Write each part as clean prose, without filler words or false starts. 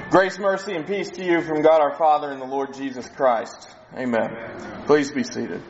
Grace, mercy, and peace to you from God our Father and the Lord Jesus Christ. Amen. Please be seated.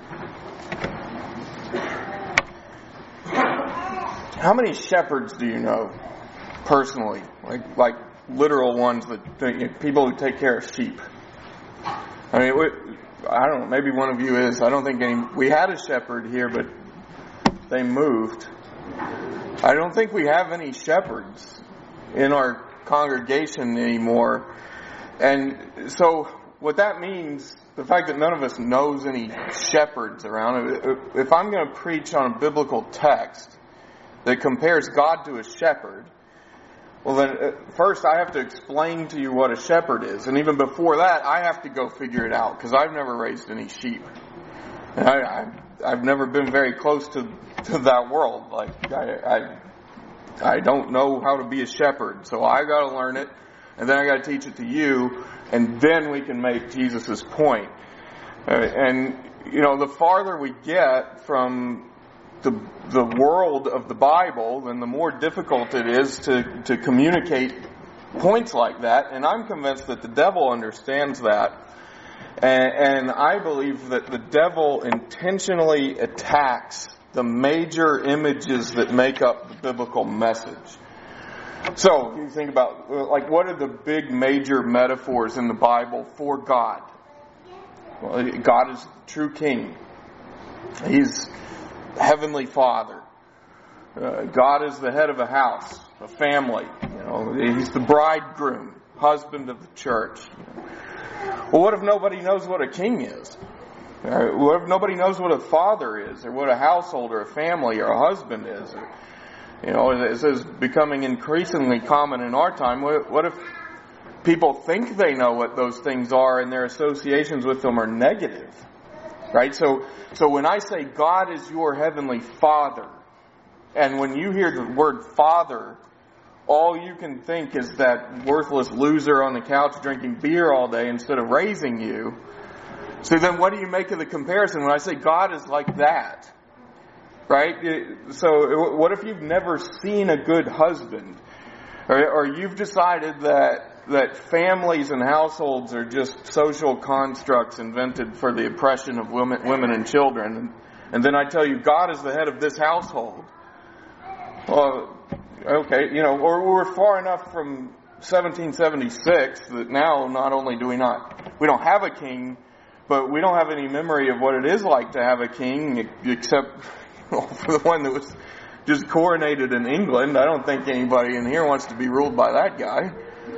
How many shepherds do you know personally? Like literal ones that people who take care of sheep. I mean, I don't know. Maybe one of you is. I don't think any. We had a shepherd here, but they moved. I don't think we have any shepherds in our congregation anymore. And so what that means, the fact that none of us knows any shepherds around, if I'm going to preach on a biblical text that compares God to a shepherd, well then first I have to explain to you what a shepherd is. And even before that, I have to go figure it out, because I've never raised any sheep. And I've never been very close to that world. Like, I don't know how to be a shepherd, so I got to learn it, and then I got to teach it to you, and then we can make Jesus' point. And the farther we get from the world of the Bible, then the more difficult it is to communicate points like that. And I'm convinced that the devil understands that, and I believe that the devil intentionally attacks the major images that make up the biblical message. So, you think about, what are the big major metaphors in the Bible for God? Well, God is the true King. He's Heavenly Father. God is the head of a house, a family. He's the bridegroom, husband of the church. Well, what if nobody knows what a king is? What if nobody knows what a father is, or what a household, or a family, or a husband is? This is becoming increasingly common in our time. What if people think they know what those things are, and their associations with them are negative? Right? So when I say God is your heavenly Father, and when you hear the word Father, all you can think is that worthless loser on the couch drinking beer all day instead of raising you. So then what do you make of the comparison when I say God is like that? Right? So what if you've never seen a good husband? Or you've decided that families and households are just social constructs invented for the oppression of women and children. And then I tell you God is the head of this household. Well, okay, or we're far enough from 1776 that now not only we don't have a king, but we don't have any memory of what it is like to have a king, except for the one that was just coronated in England. I don't think anybody in here wants to be ruled by that guy.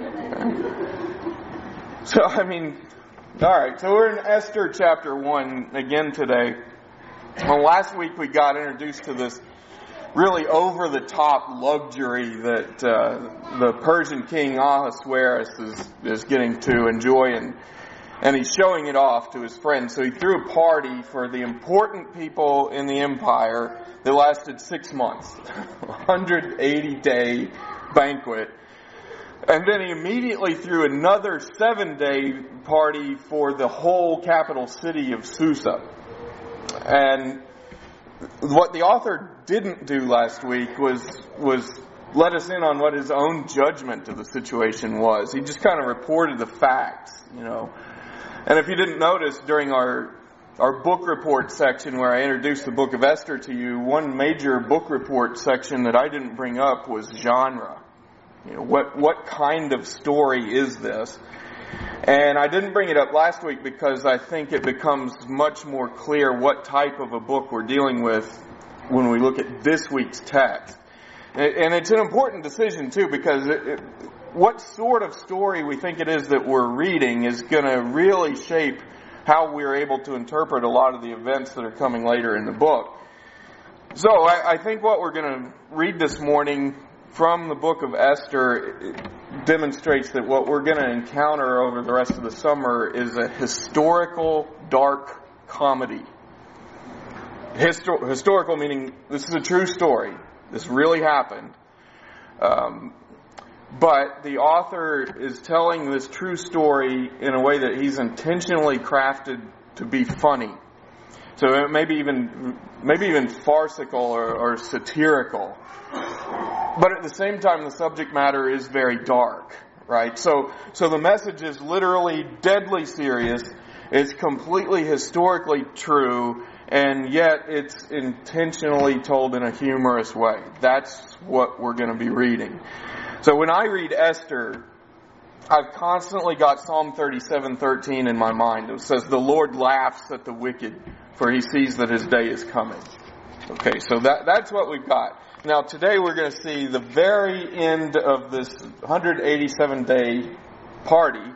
So, alright, so we're in Esther chapter 1 again today. Well, last week we got introduced to this really over-the-top luxury that the Persian king Ahasuerus is getting to enjoy, and he's showing it off to his friends. So he threw a party for the important people in the empire that lasted 6 months. 180-day banquet. And then he immediately threw another 7-day party for the whole capital city of Susa. And what the author didn't do last week was let us in on what his own judgment of the situation was. He just kind of reported the facts, And if you didn't notice, during our book report section where I introduced the book of Esther to you, one major book report section that I didn't bring up was genre. What kind of story is this? And I didn't bring it up last week because I think it becomes much more clear what type of a book we're dealing with when we look at this week's text. And it's an important decision too, because what sort of story we think it is that we're reading is going to really shape how we're able to interpret a lot of the events that are coming later in the book. So I think what we're going to read this morning from the book of Esther demonstrates that what we're going to encounter over the rest of the summer is a historical dark comedy. Historical meaning this is a true story. This really happened. But the author is telling this true story in a way that he's intentionally crafted to be funny. So maybe even farcical or satirical. But at the same time, the subject matter is very dark. right? So the message is literally deadly serious. It's completely historically true, and yet it's intentionally told in a humorous way. That's what we're going to be reading. So when I read Esther, I've constantly got Psalm 37:13 in my mind. It says, "The Lord laughs at the wicked, for he sees that his day is coming." Okay, so that's what we've got. Now today we're going to see the very end of this 187-day party,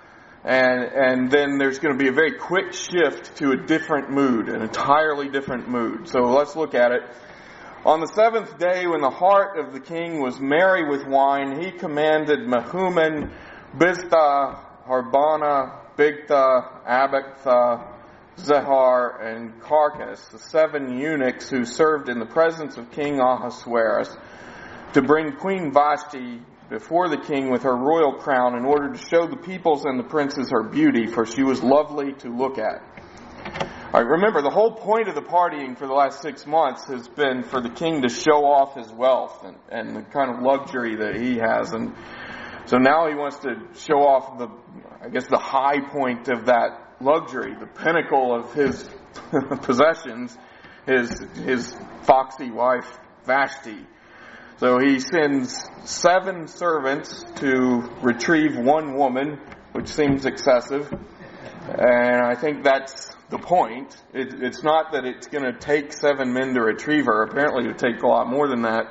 and then there's going to be a very quick shift to a different mood, an entirely different mood. So let's look at it. On the 7th day, when the heart of the king was merry with wine, he commanded Mehuman, Biztha, Harbana, Bigtha, Abagtha, Zehar, and Carcass, the 7 eunuchs who served in the presence of King Ahasuerus, to bring Queen Vashti before the king with her royal crown in order to show the peoples and the princes her beauty, for she was lovely to look at. All right, remember, the whole point of the partying for the last 6 months has been for the king to show off his wealth and the kind of luxury that he has. And so now he wants to show off the high point of that luxury, the pinnacle of his possessions, his foxy wife Vashti. So he sends 7 servants to retrieve 1 woman, which seems excessive. And I think that's the point. It's not that it's going to take 7 men to retrieve her. Apparently it would take a lot more than that.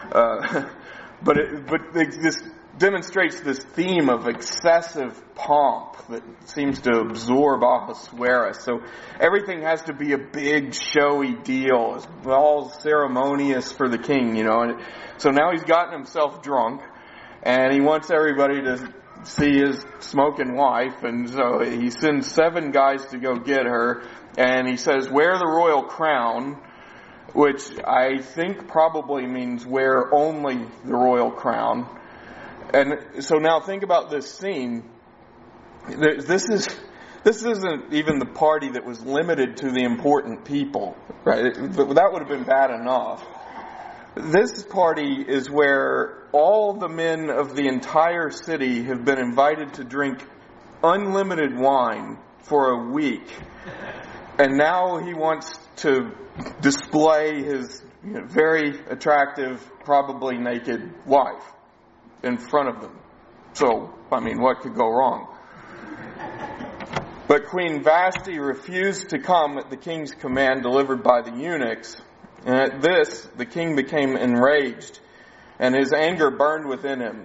But this demonstrates this theme of excessive pomp that seems to absorb Ahasuerus. So everything has to be a big, showy deal. It's all ceremonious for the king, And so now he's gotten himself drunk, and he wants everybody to see his smoking wife, and so he sends 7 guys to go get her, and he says, "Wear the royal crown," which I think probably means wear only the royal crown. And so now think about this scene. This isn't even the party that was limited to the important people, right? That would have been bad enough. This party is where all the men of the entire city have been invited to drink unlimited wine for a week. And now he wants to display his very attractive, probably naked wife in front of them. So, what could go wrong? But Queen Vashti refused to come at the king's command delivered by the eunuchs. And at this, the king became enraged, and his anger burned within him.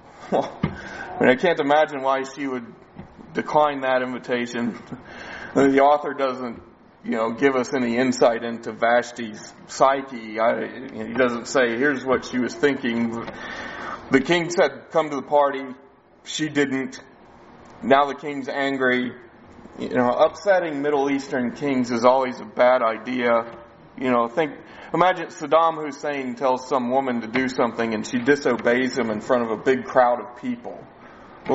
I can't imagine why she would decline that invitation. The author doesn't, give us any insight into Vashti's psyche. He doesn't say, here's what she was thinking. The king said, come to the party. She didn't. Now the king's angry. Upsetting Middle Eastern kings is always a bad idea. Imagine Saddam Hussein tells some woman to do something and she disobeys him in front of a big crowd of people. Well,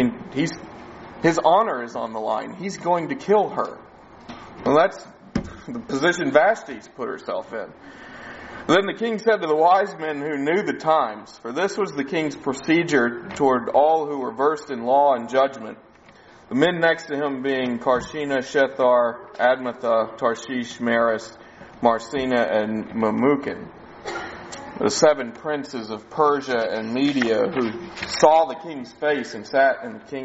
his honor is on the line. He's going to kill her. Well, that's the position Vashti's put herself in. Then the king said to the wise men who knew the times, for this was the king's procedure toward all who were versed in law and judgment, the men next to him being Karshina, Shethar, Admatha, Tarshish, Maris, Marsina, and Memucan, the 7 princes of Persia and Media who saw the king's face and sat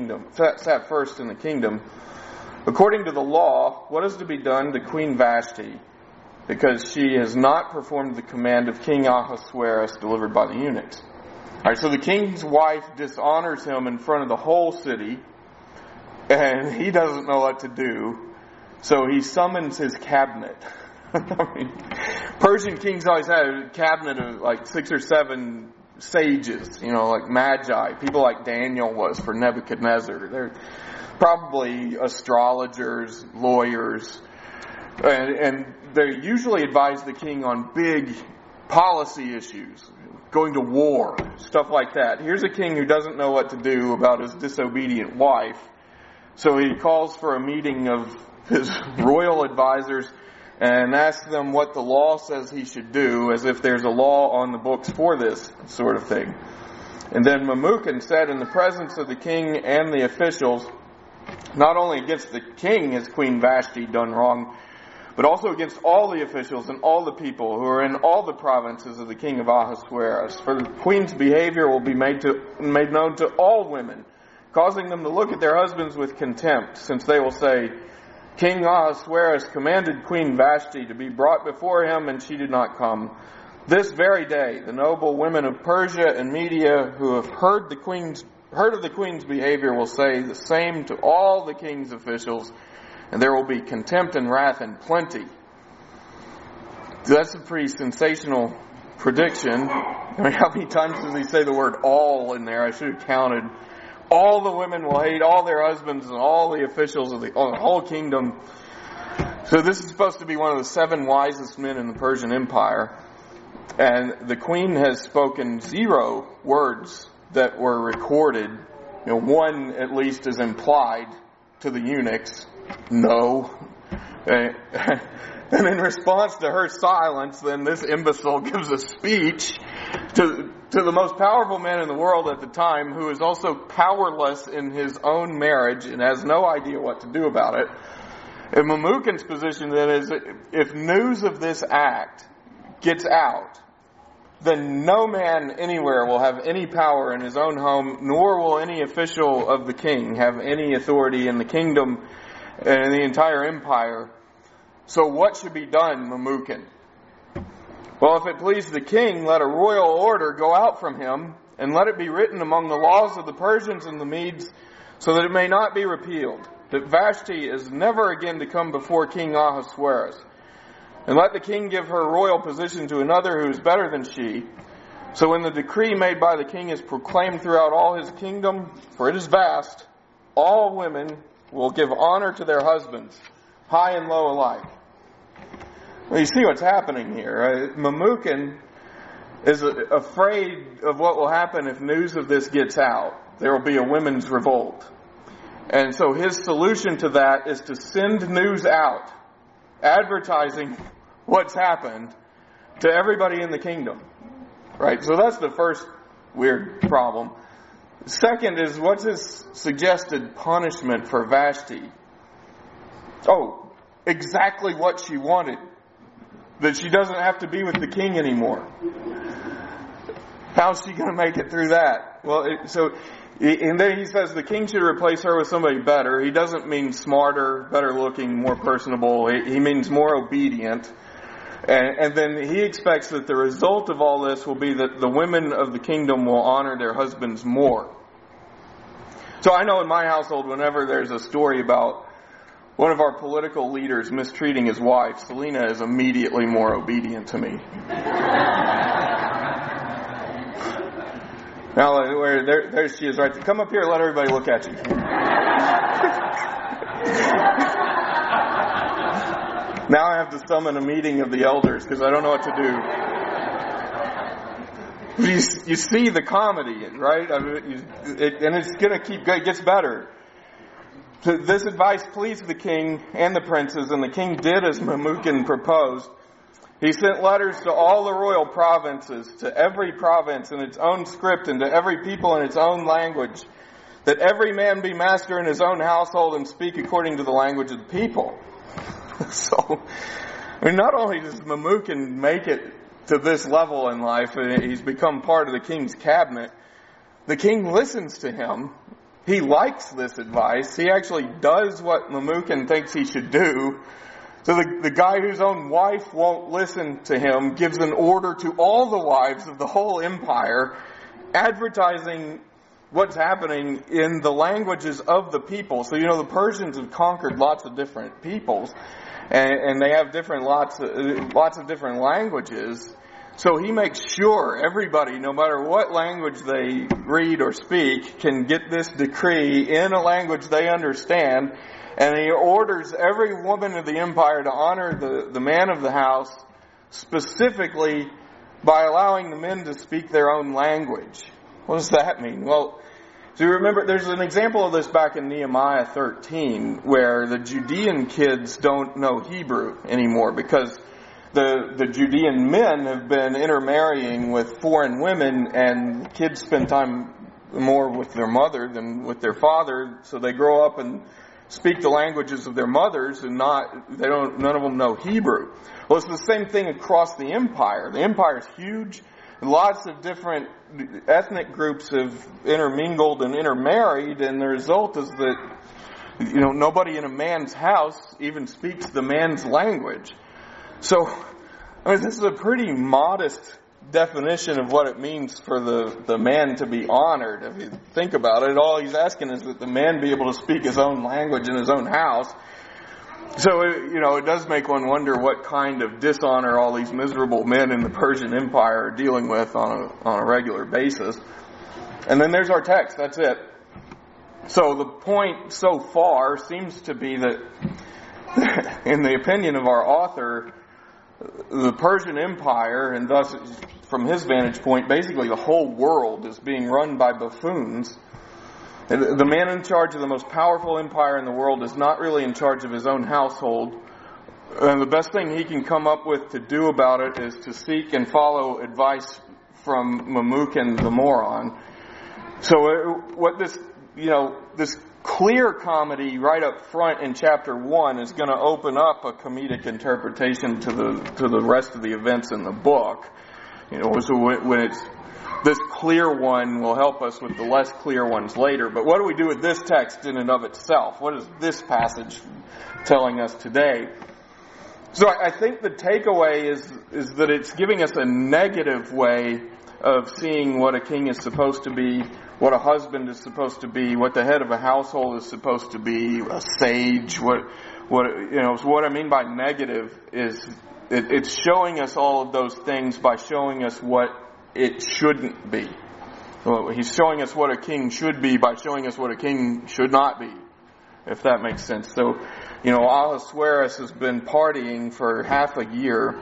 first in the kingdom. According to the law, what is to be done to Queen Vashti, because she has not performed the command of King Ahasuerus delivered by the eunuchs? Alright, so the king's wife dishonors him in front of the whole city, and he doesn't know what to do, so he summons his cabinet. Persian kings always had a cabinet of like 6 or 7 sages, like magi, people like Daniel was for Nebuchadnezzar. They're probably astrologers, lawyers, and they usually advise the king on big policy issues, going to war, stuff like that. Here's a king who doesn't know what to do about his disobedient wife, so he calls for a meeting of his royal advisors and asks them what the law says he should do, as if there's a law on the books for this sort of thing. And then Memucan said in the presence of the king and the officials, not only against the king has Queen Vashti done wrong, but also against all the officials and all the people who are in all the provinces of the king of Ahasuerus. For the queen's behavior will be made known to all women, causing them to look at their husbands with contempt, since they will say, King Ahasuerus commanded Queen Vashti to be brought before him, and she did not come. This very day, the noble women of Persia and Media who have heard of the queen's behavior will say the same to all the king's officials, and there will be contempt and wrath in plenty. That's a pretty sensational prediction. I mean, how many times does he say the word all in there? I should have counted. All the women will hate all their husbands and all the officials of the whole kingdom. So this is supposed to be one of the 7 wisest men in the Persian Empire. And the queen has spoken 0 words that were recorded. One at least is implied to the eunuchs. No. And in response to her silence, then this imbecile gives a speech to the most powerful man in the world at the time, who is also powerless in his own marriage and has no idea what to do about it. And Memucan's position then is that if news of this act gets out, then no man anywhere will have any power in his own home, nor will any official of the king have any authority in the kingdom and in the entire empire. So what should be done, Memucan? Well, if it please the king, let a royal order go out from him, and let it be written among the laws of the Persians and the Medes, so that it may not be repealed, that Vashti is never again to come before King Ahasuerus. And let the king give her royal position to another who is better than she. So when the decree made by the king is proclaimed throughout all his kingdom, for it is vast, all women will give honor to their husbands, high and low alike. Well, you see what's happening here. Right? Memucan is afraid of what will happen if news of this gets out. There will be a women's revolt. And so his solution to that is to send news out, advertising what's happened to everybody in the kingdom. Right? So that's the first weird problem. Second is, what's his suggested punishment for Vashti? Oh, exactly what she wanted. That she doesn't have to be with the king anymore. How's she going to make it through that? Well, and then he says the king should replace her with somebody better. He doesn't mean smarter, better looking, more personable. He means more obedient. And then he expects that the result of all this will be that the women of the kingdom will honor their husbands more. So I know in my household, whenever there's a story about one of our political leaders mistreating his wife, Selena is immediately more obedient to me. Now, there she is right there. Come up here, let everybody look at you. Now I have to summon a meeting of the elders because I don't know what to do. You see the comedy, right? I mean, and it's going to keep going. It gets better. This advice pleased the king and the princes, and the king did as Memucan proposed. He sent letters to all the royal provinces, to every province in its own script, and to every people in its own language, that every man be master in his own household and speak according to the language of the people. So, I mean, not only does Memucan make it to this level in life, and he's become part of the king's cabinet, the king listens to him. He likes this advice. He actually does what Memucan thinks he should do. So the guy whose own wife won't listen to him gives an order to all the wives of the whole empire, advertising what's happening in the languages of the people. So, the Persians have conquered lots of different peoples, and they have lots of different languages. So he makes sure everybody, no matter what language they read or speak, can get this decree in a language they understand. And he orders every woman of the empire to honor the man of the house, specifically by allowing the men to speak their own language. What does that mean? Well, so you remember, there's an example of this back in Nehemiah 13, where the Judean kids don't know Hebrew anymore because the Judean men have been intermarrying with foreign women, and kids spend time more with their mother than with their father, so they grow up and speak the languages of their mothers, and none of them know Hebrew. Well, it's the same thing across the empire. The empire is huge. Lots of different ethnic groups have intermingled and intermarried, and the result is that, nobody in a man's house even speaks the man's language. So, this is a pretty modest definition of what it means for the man to be honored. If you think about it, all he's asking is that the man be able to speak his own language in his own house. So, it does make one wonder what kind of dishonor all these miserable men in the Persian Empire are dealing with on a regular basis. And then there's our text. That's it. So the point so far seems to be that, in the opinion of our author, the Persian Empire, and thus, from his vantage point, basically the whole world is being run by buffoons. The man in charge of the most powerful empire in the world is not really in charge of his own household. And the best thing he can come up with to do about it is to seek and follow advice from Memucan the moron. So what this clear comedy right up front in chapter 1 is going to open up a comedic interpretation to the rest of the events in the book. So when it's this clear one will help us with the less clear ones later. But what do we do with this text in and of itself? What is this passage telling us today? So I think the takeaway is that it's giving us a negative way of seeing what a king is supposed to be, what a husband is supposed to be, what the head of a household is supposed to be, a sage. So what I mean by negative is it's showing us all of those things by showing us what it shouldn't be. Well, he's showing us what a king should be by showing us what a king should not be, if that makes sense. So, Ahasuerus has been partying for half a year.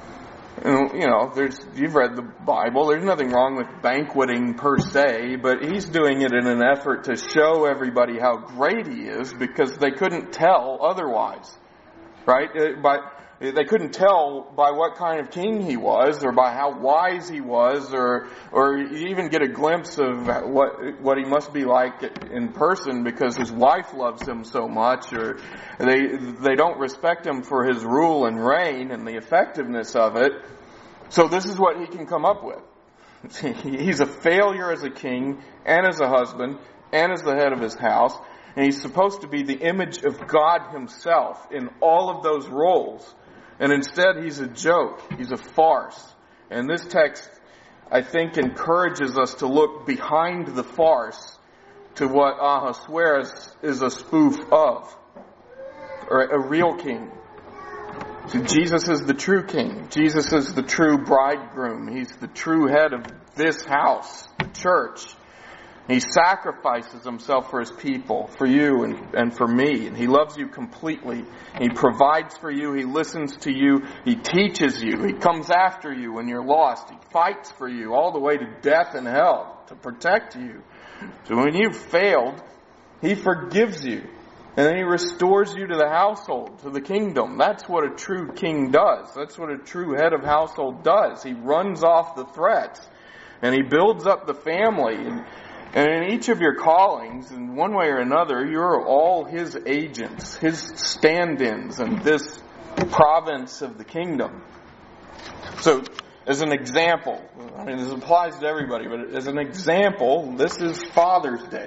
You've read the Bible. There's nothing wrong with banqueting per se, but he's doing it in an effort to show everybody how great he is because they couldn't tell otherwise, right? They couldn't tell by what kind of king he was, or by how wise he was, or even get a glimpse of what he must be like in person because his wife loves him so much, or they don't respect him for his rule and reign and the effectiveness of it. So this is what he can come up with. He's a failure as a king, and as a husband, and as the head of his house, and he's supposed to be the image of God himself in all of those roles. And instead, he's a joke. He's a farce. And this text, I think, encourages us to look behind the farce to what Ahasuerus is a spoof of, or a real king. So Jesus is the true king. Jesus is the true bridegroom. He's the true head of this house, the church. He sacrifices himself for his people, for you and for me. And he loves you completely. He provides for you. He listens to you. He teaches you. He comes after you when you're lost. He fights for you all the way to death and hell to protect you. So when you've failed, he forgives you. And then he restores you to the household, to the kingdom. That's what a true king does. That's what a true head of household does. He runs off the threats. And he builds up the family. And in each of your callings, in one way or another, you're all his agents, his stand-ins in this province of the kingdom. So, as an example, this applies to everybody, but as an example, this is Father's Day.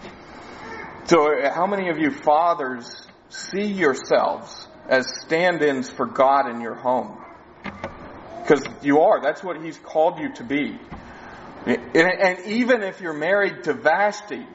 So, how many of you fathers see yourselves as stand-ins for God in your home? Because you are. That's what he's called you to be. And even if you're married to Vashti,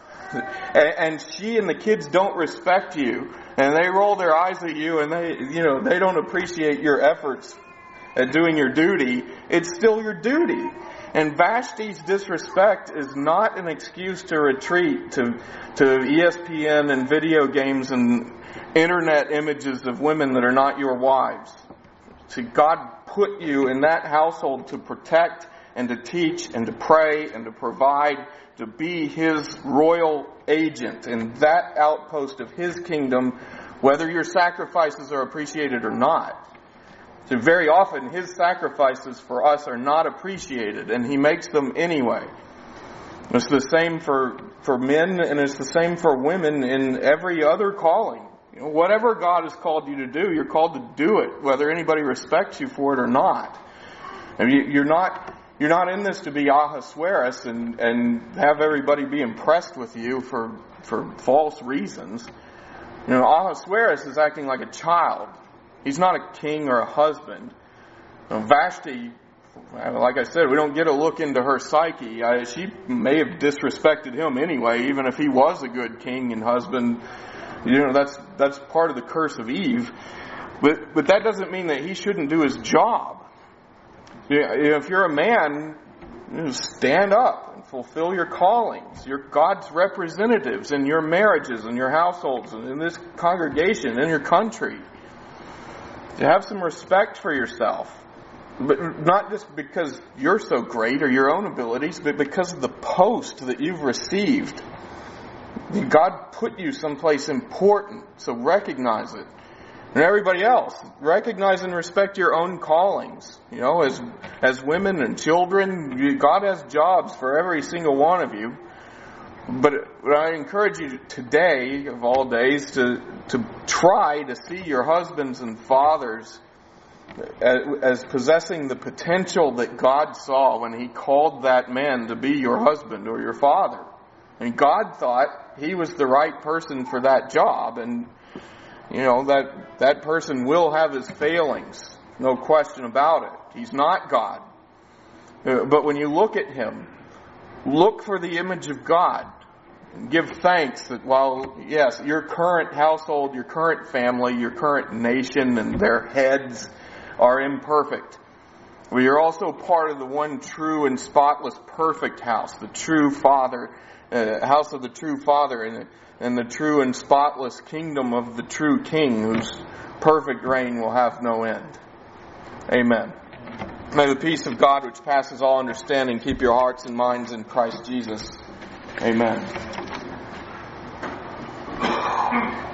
and she and the kids don't respect you, and they roll their eyes at you, and they don't appreciate your efforts at doing your duty, it's still your duty. And Vashti's disrespect is not an excuse to retreat to ESPN and video games and internet images of women that are not your wives. See, God put you in that household to protect and to teach and to pray and to provide, to be his royal agent in that outpost of his kingdom, whether your sacrifices are appreciated or not. So very often His sacrifices for us are not appreciated, and He makes them anyway. It's the same for men, and it's the same for women in every other calling. Whatever God has called you to do, you're called to do it, whether anybody respects you for it or not. You're not in this to be Ahasuerus and have everybody be impressed with you for false reasons. Ahasuerus is acting like a child. He's not a king or a husband. Vashti, like I said, we don't get a look into her psyche. She may have disrespected him anyway, even if he was a good king and husband. That's part of the curse of Eve. But that doesn't mean that he shouldn't do his job. If you're a man, stand up and fulfill your callings. You're God's representatives in your marriages and your households and in this congregation, in your country. To have some respect for yourself. But not just because you're so great or your own abilities, but because of the post that you've received. God put you someplace important, so recognize it. And everybody else, recognize and respect your own callings. As women and children, God has jobs for every single one of you. But I encourage you today, of all days, to try to see your husbands and fathers as possessing the potential that God saw when He called that man to be your husband or your father. And God thought he was the right person for that job. And, that person will have his failings. No question about it. He's not God. But when you look at him, look for the image of God. And give thanks that yes, your current household, your current family, your current nation and their heads are imperfect. But you're also part of the one true and spotless perfect house, the true Father, house of the true Father, and the true and spotless kingdom of the true King, whose perfect reign will have no end. Amen. May the peace of God, which passes all understanding, keep your hearts and minds in Christ Jesus. Amen.